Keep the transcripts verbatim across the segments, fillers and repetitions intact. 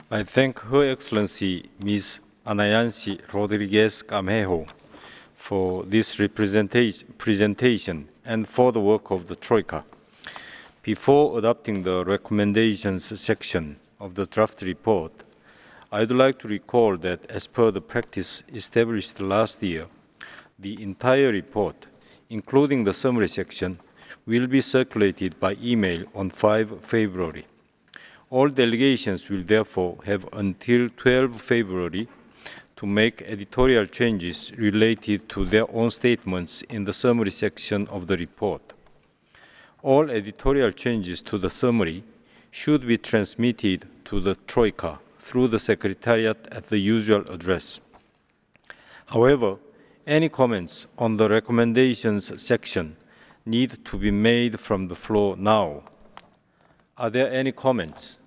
I thank Her Excellency Miz Anayansi Rodriguez Camejo for this representation presentation and for the work of the Troika. Before adopting the recommendations section of the draft report, I would like to recall that as per the practice established last year, the entire report, including the summary section, will be circulated by email on the fifth of February. All delegations will therefore have until the twelfth of February to make editorial changes related to their own statements in the summary section of the report. All editorial changes to the summary should be transmitted to the Troika through the Secretariat at the usual address. However, any comments on the recommendations section need to be made from the floor now. Are there any comments?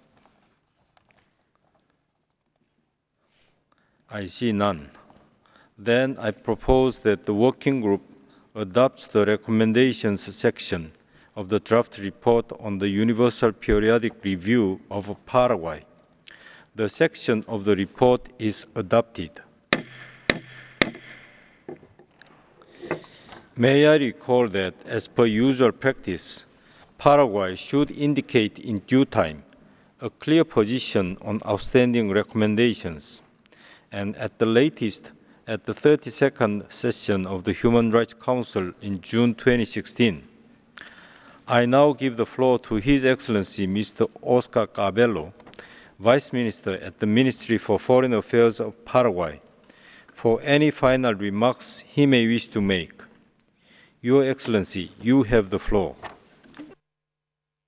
I see none. Then I propose that the working group adopts the recommendations section of the draft report on the Universal Periodic Review of Paraguay. The section of the report is adopted. May I recall that, as per usual practice, Paraguay should indicate in due time a clear position on outstanding recommendations, and at the latest, at the thirty-second session of the Human Rights Council in June twenty sixteen. I now give the floor to His Excellency Mister Oscar Cabello, Vice Minister at the Ministry for Foreign Affairs of Paraguay, for any final remarks he may wish to make. Your Excellency, you have the floor.